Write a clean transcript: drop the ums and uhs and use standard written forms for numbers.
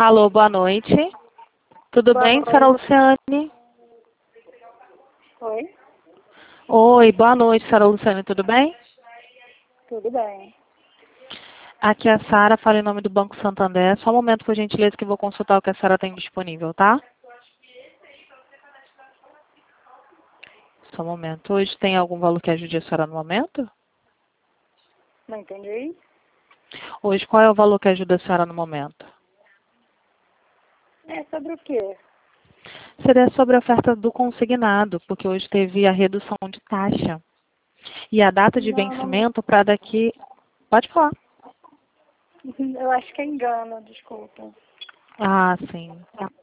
Alô, boa noite. Tudo Boa bem, noite. senhora Luciane? Oi, Oi, boa noite, senhora Luciane, tudo bem? tudo bem. Aqui é a Sara, fala em nome do Banco Santander. Só um momento, por gentileza, que eu vou consultar o que a Sara tem disponível, tá? Só um momento. Hoje tem algum valor que ajude a senhora no momento? Não entendi. Hoje, qual é o valor que ajuda a senhora no momento? É sobre o quê? Seria sobre a oferta do consignado, porque hoje teve a redução de taxa. E a data de Não, vencimento para daqui... Pode falar. eu acho que é engano, desculpa. Ah, sim.